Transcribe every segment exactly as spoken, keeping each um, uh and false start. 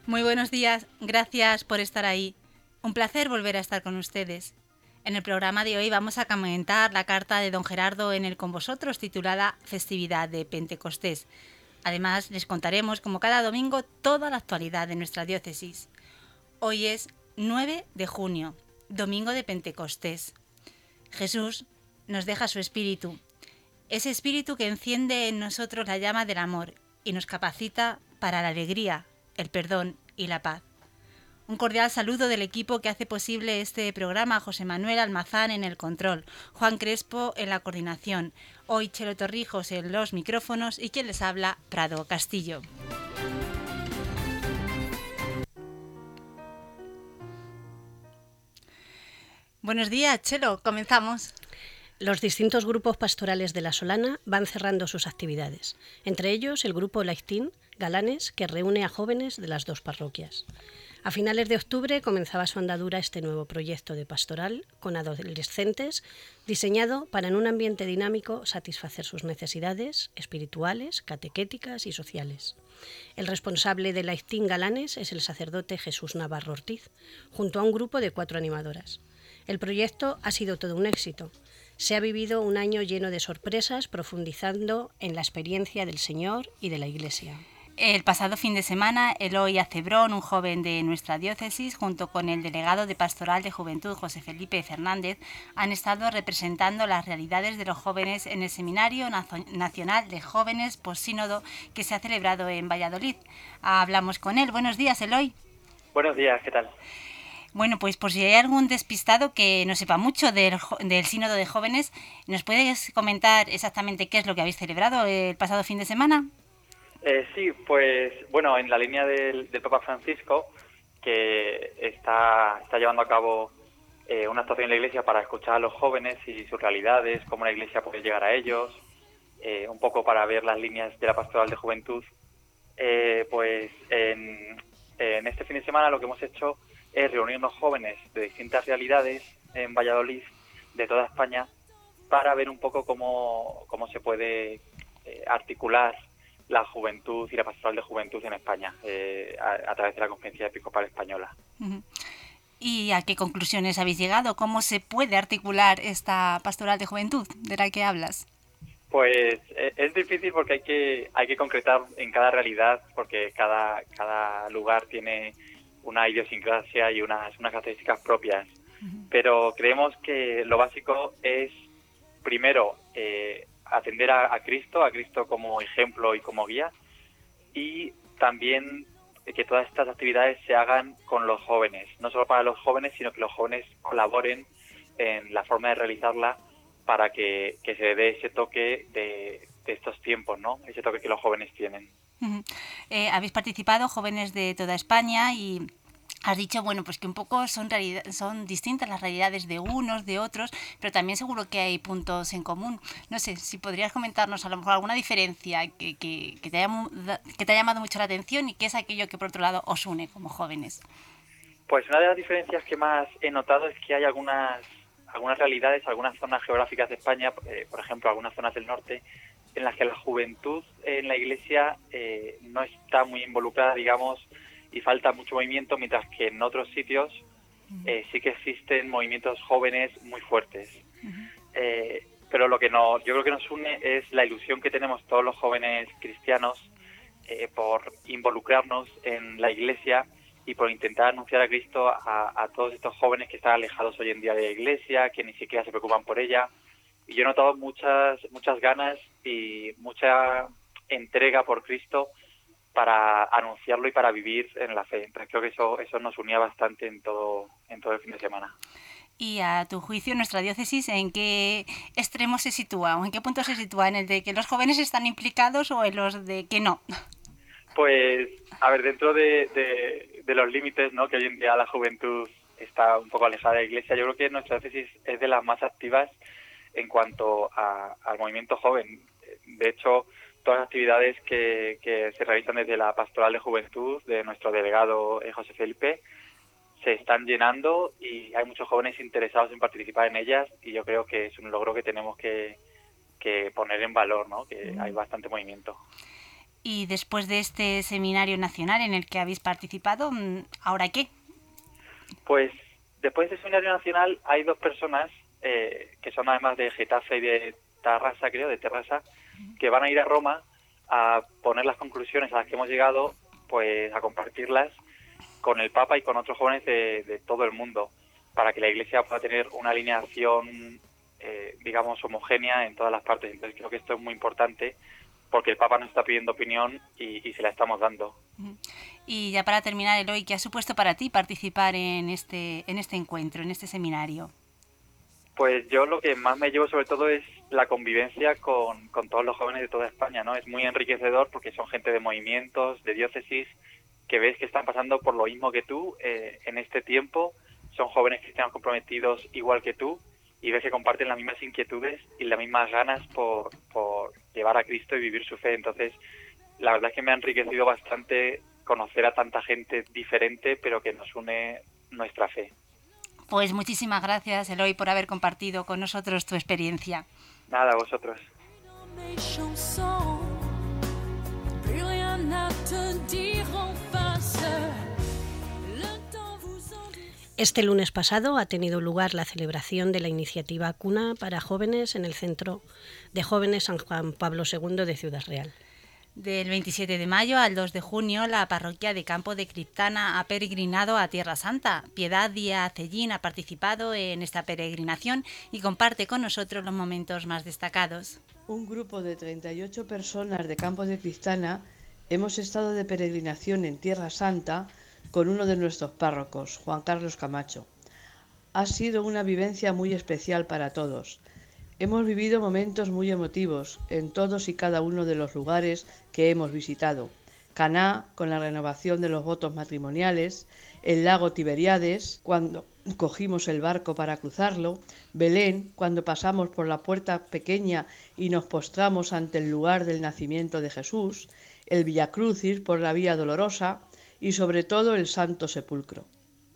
Muy buenos días, gracias por estar ahí. Un placer volver a estar con ustedes. En el programa de hoy vamos a comentar la carta de don Gerardo en el Con Vosotros titulada Festividad de Pentecostés. Además, les contaremos, como cada domingo, toda la actualidad de nuestra diócesis. Hoy es nueve de junio, domingo de Pentecostés. Jesús nos deja su espíritu, ese espíritu que enciende en nosotros la llama del amor y nos capacita para la alegría, el perdón y la paz. Un cordial saludo del equipo que hace posible este programa: José Manuel Almazán en el control, Juan Crespo en la coordinación, hoy Chelo Torrijos en los micrófonos y quien les habla, Prado Castillo. Buenos días, Chelo, comenzamos. Los distintos grupos pastorales de La Solana van cerrando sus actividades, entre ellos el grupo Laiztín Galanes, que reúne a jóvenes de las dos parroquias. A finales de octubre comenzaba su andadura este nuevo proyecto de pastoral con adolescentes, diseñado para en un ambiente dinámico satisfacer sus necesidades espirituales, catequéticas y sociales. El responsable de Laiztín Galanes es el sacerdote Jesús Navarro Ortiz, junto a un grupo de cuatro animadoras. El proyecto ha sido todo un éxito. Se ha vivido un año lleno de sorpresas, profundizando en la experiencia del Señor y de la Iglesia. El pasado fin de semana, Eloy Acebrón, un joven de nuestra diócesis, junto con el delegado de Pastoral de Juventud, José Felipe Fernández, han estado representando las realidades de los jóvenes en el Seminario Nacional de Jóvenes Postsínodo que se ha celebrado en Valladolid. Hablamos con él. Buenos días, Eloy. Buenos días, ¿qué tal? Bueno, pues por si hay algún despistado que no sepa mucho del, del Sínodo de Jóvenes, ¿nos puedes comentar exactamente qué es lo que habéis celebrado el pasado fin de semana? Eh, sí, pues bueno, en la línea del, del Papa Francisco, que está, está llevando a cabo eh, una actuación en la Iglesia para escuchar a los jóvenes y sus realidades, cómo la Iglesia puede llegar a ellos, eh, un poco para ver las líneas de la pastoral de juventud, eh, pues en, en este fin de semana lo que hemos hecho es reunirnos jóvenes de distintas realidades en Valladolid, de toda España, para ver un poco cómo, cómo se puede eh, articular la juventud y la pastoral de juventud en España eh, a, a través de la Conferencia Episcopal Española. Uh-huh. ¿Y a qué conclusiones habéis llegado? ¿Cómo se puede articular esta pastoral de juventud de la que hablas? Pues es difícil porque hay que hay que concretar en cada realidad, porque cada cada lugar tiene una idiosincrasia y unas, unas características propias. Uh-huh. Pero creemos que lo básico es, primero, eh, atender a, a Cristo, a Cristo como ejemplo y como guía, y también que todas estas actividades se hagan con los jóvenes, no solo para los jóvenes, sino que los jóvenes colaboren en la forma de realizarla para que, que se dé ese toque de, de estos tiempos, ¿no? Ese toque que los jóvenes tienen. Uh-huh. Eh, habéis participado jóvenes de toda España y has dicho, bueno, pues que un poco son realidad, son distintas las realidades de unos, de otros, pero también seguro que hay puntos en común. No sé, si podrías comentarnos a lo mejor alguna diferencia que, que, que, te, haya, que te haya llamado mucho la atención y qué es aquello que por otro lado os une como jóvenes. Pues una de las diferencias que más he notado es que hay algunas, algunas realidades, algunas zonas geográficas de España, eh, por ejemplo, algunas zonas del norte, en las que la juventud en la Iglesia eh, no está muy involucrada, digamos, y falta mucho movimiento, mientras que en otros sitios eh, sí que existen movimientos jóvenes muy fuertes. Uh-huh. Eh, pero lo que nos, yo creo que nos une es la ilusión que tenemos todos los jóvenes cristianos eh, por involucrarnos en la Iglesia y por intentar anunciar a Cristo a, a todos estos jóvenes que están alejados hoy en día de la Iglesia, que ni siquiera se preocupan por ella. Y yo he notado muchas, muchas ganas y mucha entrega por Cristo para anunciarlo y para vivir en la fe. Entonces creo que eso eso nos unía bastante en todo en todo el fin de semana. Y a tu juicio, nuestra diócesis, ¿en qué extremo se sitúa o en qué punto se sitúa? ¿En el de que los jóvenes están implicados o en los de que no? Pues, a ver, dentro de, de, de los límites, ¿no?, que hoy en día la juventud está un poco alejada de la Iglesia, yo creo que nuestra diócesis es de las más activas en cuanto a, al movimiento joven. De hecho, todas las actividades que, que se realizan desde la Pastoral de Juventud de nuestro delegado eh, José Felipe se están llenando y hay muchos jóvenes interesados en participar en ellas y yo creo que es un logro que tenemos que, que poner en valor, ¿no?, que hay bastante movimiento. Y después de este seminario nacional en el que habéis participado, ¿ahora qué? Pues después de este seminario nacional hay dos personas eh, que son además de Getafe y de Tarrasa, creo, de Terrassa, que van a ir a Roma a poner las conclusiones a las que hemos llegado, pues a compartirlas con el Papa y con otros jóvenes de, de todo el mundo, para que la Iglesia pueda tener una alineación, eh, digamos, homogénea en todas las partes. Entonces creo que esto es muy importante, porque el Papa nos está pidiendo opinión y, y se la estamos dando. Y ya para terminar, Eloy, ¿qué ha supuesto para ti participar en este, en este encuentro, en este seminario? Pues yo lo que más me llevo sobre todo es la convivencia con, con todos los jóvenes de toda España, ¿no? Es muy enriquecedor porque son gente de movimientos, de diócesis, que ves que están pasando por lo mismo que tú eh, en este tiempo. Son jóvenes cristianos comprometidos igual que tú, y ves que comparten las mismas inquietudes y las mismas ganas por, por llevar a Cristo y vivir su fe. Entonces, la verdad es que me ha enriquecido bastante conocer a tanta gente diferente, pero que nos une nuestra fe. Pues muchísimas gracias, Eloy, por haber compartido con nosotros tu experiencia. Nada, a vosotros. Este lunes pasado ha tenido lugar la celebración de la iniciativa Cuna para Jóvenes en el Centro de Jóvenes San Juan Pablo segundo de Ciudad Real. Del veintisiete de mayo al dos de junio, la parroquia de Campo de Criptana ha peregrinado a Tierra Santa. Piedad Díaz Cellín ha participado en esta peregrinación y comparte con nosotros los momentos más destacados. Un grupo de treinta y ocho personas de Campo de Criptana hemos estado de peregrinación en Tierra Santa con uno de nuestros párrocos, Juan Carlos Camacho. Ha sido una vivencia muy especial para todos. Hemos vivido momentos muy emotivos en todos y cada uno de los lugares que hemos visitado. Caná, con la renovación de los votos matrimoniales, el lago Tiberíades, cuando cogimos el barco para cruzarlo, Belén, cuando pasamos por la puerta pequeña y nos postramos ante el lugar del nacimiento de Jesús, el Viacrucis por la Vía Dolorosa y sobre todo el Santo Sepulcro.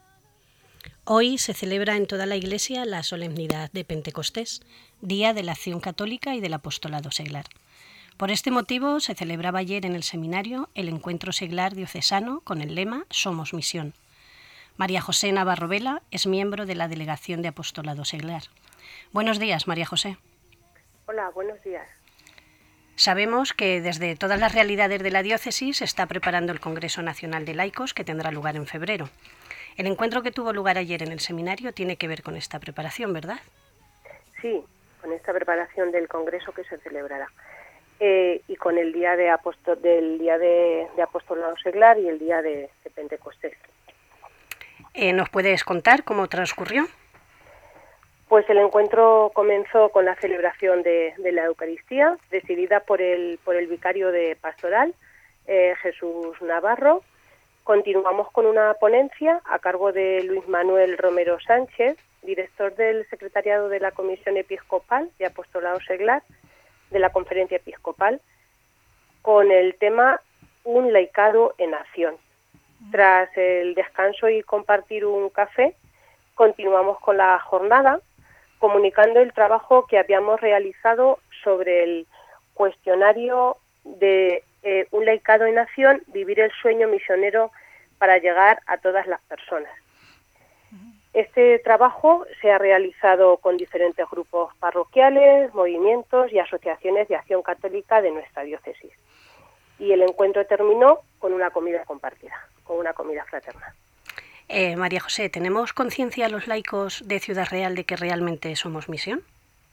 Hoy se celebra en toda la Iglesia la solemnidad de Pentecostés, Día de la Acción Católica y del Apostolado Seglar. Por este motivo se celebraba ayer en el seminario el encuentro seglar diocesano con el lema Somos Misión. María José Navarro Vela es miembro de la Delegación de Apostolado Seglar. Buenos días, María José. Hola, buenos días. Sabemos que desde todas las realidades de la diócesis se está preparando el Congreso Nacional de Laicos, que tendrá lugar en febrero. El encuentro que tuvo lugar ayer en el seminario tiene que ver con esta preparación, ¿verdad? Sí, con esta preparación del Congreso que se celebrará. Eh, y con el día de apostol, del día de, de Apostolado Seglar y el día de, de Pentecostés. Eh, ¿Nos puedes contar cómo transcurrió? Pues el encuentro comenzó con la celebración de, de la Eucaristía, decidida por el, por el vicario de Pastoral, eh, Jesús Navarro. Continuamos con una ponencia a cargo de Luis Manuel Romero Sánchez, director del Secretariado de la Comisión Episcopal de Apostolado Seglar, de la Conferencia Episcopal, con el tema Un laicado en acción. Tras el descanso y compartir un café, continuamos con la jornada, comunicando el trabajo que habíamos realizado sobre el cuestionario de eh, Un laicado en acción, vivir el sueño misionero para llegar a todas las personas. Este trabajo se ha realizado con diferentes grupos parroquiales, movimientos y asociaciones de acción católica de nuestra diócesis. Y el encuentro terminó con una comida compartida, con una comida fraterna. Eh, María José, ¿tenemos conciencia los laicos de Ciudad Real de que realmente somos misión?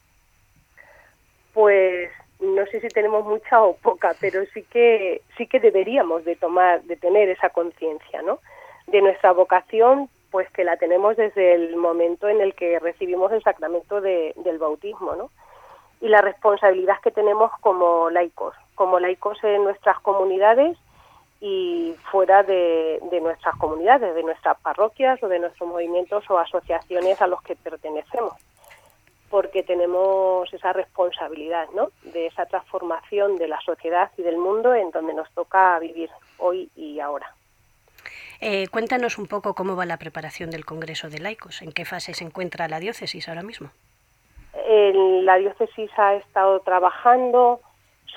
Pues no sé si tenemos mucha o poca, pero sí que sí que deberíamos de tomar, de tener esa conciencia, ¿no? De nuestra vocación, pues que la tenemos desde el momento en el que recibimos el sacramento de, del bautismo, ¿no? Y la responsabilidad que tenemos como laicos, como laicos en nuestras comunidades y fuera de, de nuestras comunidades, de nuestras parroquias o de nuestros movimientos o asociaciones a los que pertenecemos, porque tenemos esa responsabilidad, ¿no?, de esa transformación de la sociedad y del mundo en donde nos toca vivir hoy y ahora. Eh, cuéntanos un poco cómo va la preparación del Congreso de Laicos, en qué fase se encuentra la diócesis ahora mismo. El, la diócesis ha estado trabajando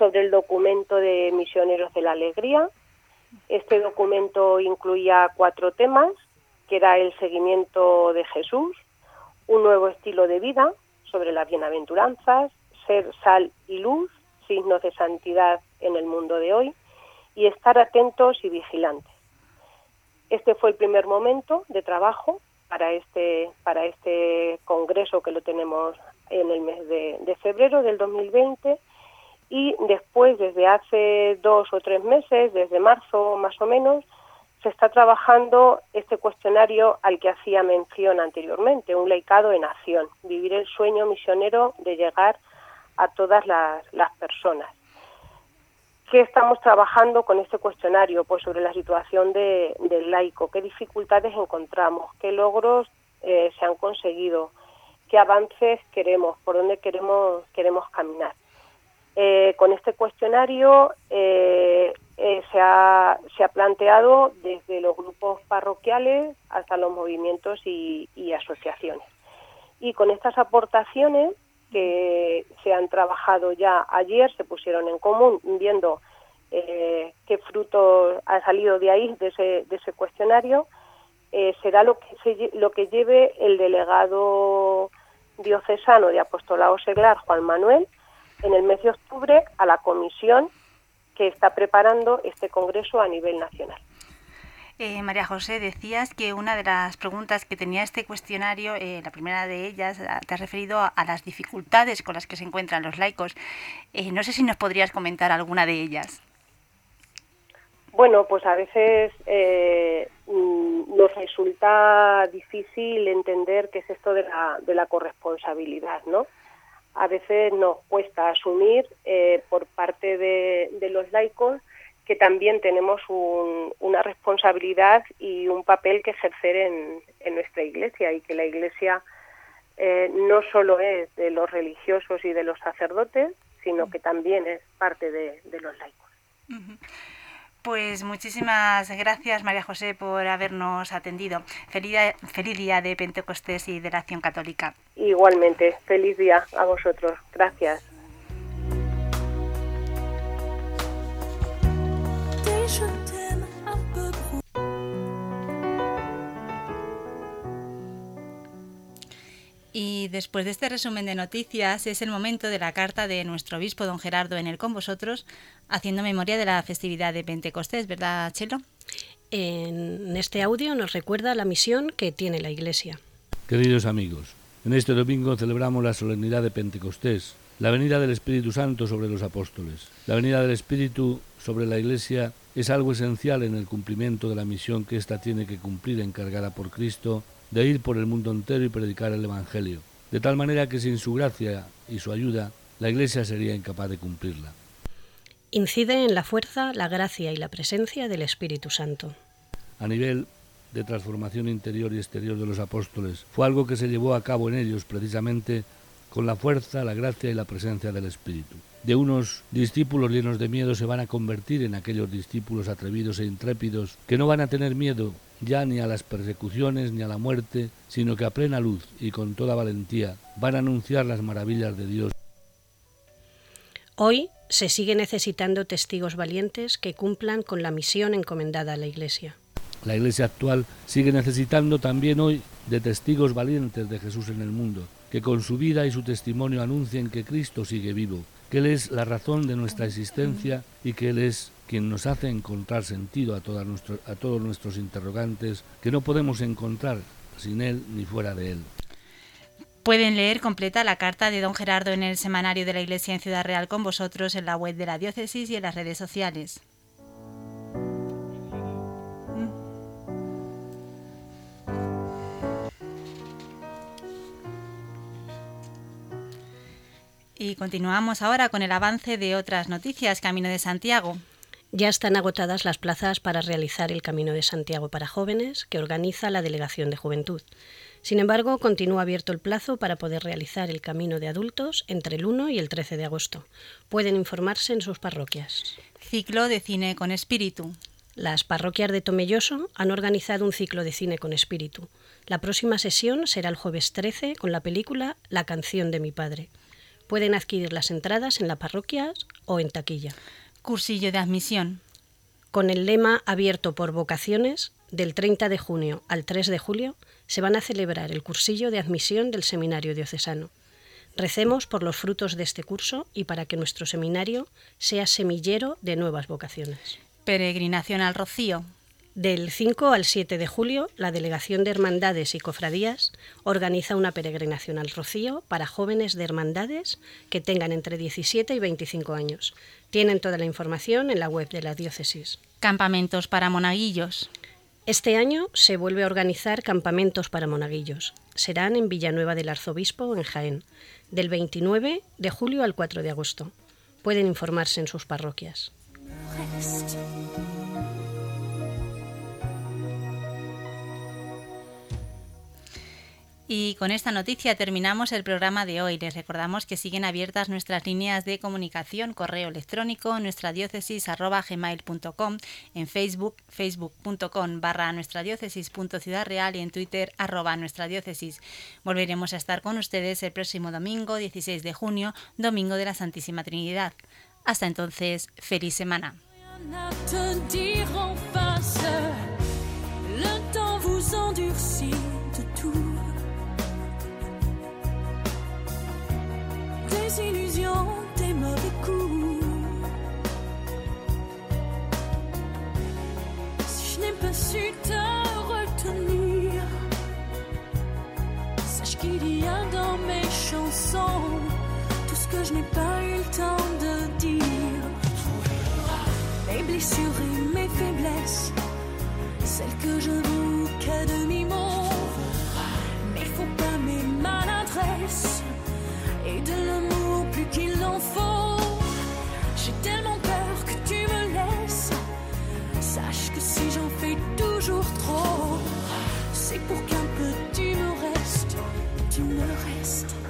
sobre el documento de Misioneros de la Alegría. Este documento incluía cuatro temas, que era el seguimiento de Jesús, un nuevo estilo de vida, sobre las bienaventuranzas, ser sal y luz, signos de santidad en el mundo de hoy, y estar atentos y vigilantes. Este fue el primer momento de trabajo para este, para este congreso que lo tenemos en el mes de, de febrero del dos mil veinte, y después, desde hace dos o tres meses, desde marzo más o menos, se está trabajando este cuestionario al que hacía mención anteriormente, un laicado en acción, vivir el sueño misionero de llegar a todas las, las personas. ¿Qué estamos trabajando con este cuestionario? Pues sobre la situación de, del laico, qué dificultades encontramos, qué logros eh, se han conseguido, qué avances queremos, por dónde queremos, queremos caminar. Eh, con este cuestionario eh, eh, se, ha, se ha planteado desde los grupos parroquiales hasta los movimientos y, y asociaciones. Y con estas aportaciones que se han trabajado ya ayer, se pusieron en común viendo eh, qué fruto ha salido de ahí, de ese, de ese cuestionario, eh, será lo que, se, lo que lleve el delegado diocesano de Apostolado Seglar, Juan Manuel, en el mes de octubre a la comisión que está preparando este congreso a nivel nacional. Eh, María José, decías que una de las preguntas que tenía este cuestionario, eh, la primera de ellas, te has referido a, a las dificultades con las que se encuentran los laicos. Eh, no sé si nos podrías comentar alguna de ellas. Bueno, pues a veces eh, nos resulta difícil entender qué es esto de la, de la corresponsabilidad, ¿no? A veces nos cuesta asumir eh, por parte de, de los laicos que también tenemos un, una responsabilidad y un papel que ejercer en, en nuestra Iglesia, y que la Iglesia eh, no solo es de los religiosos y de los sacerdotes, sino que también es parte de, de los laicos. Uh-huh. Pues muchísimas gracias, María José, por habernos atendido. Feliz, feliz día de Pentecostés y de la Acción Católica. Igualmente, feliz día a vosotros. Gracias. Y después de este resumen de noticias, es el momento de la carta de nuestro obispo don Gerardo en el Con Vosotros, haciendo memoria de la festividad de Pentecostés, ¿verdad, Chelo? En este audio nos recuerda la misión que tiene la Iglesia. Queridos amigos, en este domingo celebramos la solemnidad de Pentecostés, la venida del Espíritu Santo sobre los apóstoles. La venida del Espíritu sobre la Iglesia es algo esencial en el cumplimiento de la misión que ésta tiene que cumplir, encargada por Cristo, de ir por el mundo entero y predicar el Evangelio, de tal manera que sin su gracia y su ayuda, la Iglesia sería incapaz de cumplirla. Incide en la fuerza, la gracia y la presencia del Espíritu Santo. A nivel de transformación interior y exterior de los apóstoles, fue algo que se llevó a cabo en ellos precisamente con la fuerza, la gracia y la presencia del Espíritu. De unos discípulos llenos de miedo se van a convertir en aquellos discípulos atrevidos e intrépidos que no van a tener miedo ya ni a las persecuciones ni a la muerte, sino que a plena luz y con toda valentía van a anunciar las maravillas de Dios. Hoy se sigue necesitando testigos valientes que cumplan con la misión encomendada a la Iglesia. La Iglesia actual sigue necesitando también hoy de testigos valientes de Jesús en el mundo, que con su vida y su testimonio anuncien que Cristo sigue vivo, que Él es la razón de nuestra existencia y que Él es quien nos hace encontrar sentido a, todas nuestro, a todos nuestros interrogantes que no podemos encontrar sin Él ni fuera de Él. Pueden leer completa la carta de don Gerardo en el Semanario de la Iglesia en Ciudad Real Con Vosotros, en la web de la diócesis y en las redes sociales. Y continuamos ahora con el avance de otras noticias. Camino de Santiago. Ya están agotadas las plazas para realizar el Camino de Santiago para jóvenes que organiza la Delegación de Juventud. Sin embargo, continúa abierto el plazo para poder realizar el Camino de Adultos entre el uno y el trece de agosto. Pueden informarse en sus parroquias. Ciclo de cine con espíritu. Las parroquias de Tomelloso han organizado un ciclo de cine con espíritu. La próxima sesión será el jueves trece con la película La canción de mi padre. Pueden adquirir las entradas en las parroquias o en taquilla. Cursillo de admisión. Con el lema abierto por vocaciones, del treinta de junio al tres de julio se van a celebrar el cursillo de admisión del Seminario Diocesano. Recemos por los frutos de este curso y para que nuestro seminario sea semillero de nuevas vocaciones. Peregrinación al Rocío. Del cinco al siete de julio, la Delegación de Hermandades y Cofradías organiza una peregrinación al Rocío para jóvenes de hermandades que tengan entre diecisiete y veinticinco años. Tienen toda la información en la web de la diócesis. Campamentos para monaguillos. Este año se vuelve a organizar campamentos para monaguillos. Serán en Villanueva del Arzobispo, en Jaén, del veintinueve de julio al cuatro de agosto. Pueden informarse en sus parroquias. Y con esta noticia terminamos el programa de hoy. Les recordamos que siguen abiertas nuestras líneas de comunicación, correo electrónico, nuestra diócesis arroba gmail punto com, en Facebook, facebook punto com barra nuestra diócesis punto ciudad real y en Twitter arroba nuestra diócesis. Volveremos a estar con ustedes el próximo domingo, dieciséis de junio, domingo de la Santísima Trinidad. Hasta entonces, feliz semana. Des illusions, des mauvais coups. Si je n'ai pas su te retenir, sache qu'il y a dans mes chansons tout ce que je n'ai pas eu le temps de dire. Mes blessures et mes faiblesses, celles que je n'avoue qu'à demi-mot, mes faux pas, mes maladresses et de l'amour plus qu'il en faut. J'ai tellement peur que tu me laisses. Sache que si j'en fais toujours trop, c'est pour qu'un peu tu me restes, tu me restes.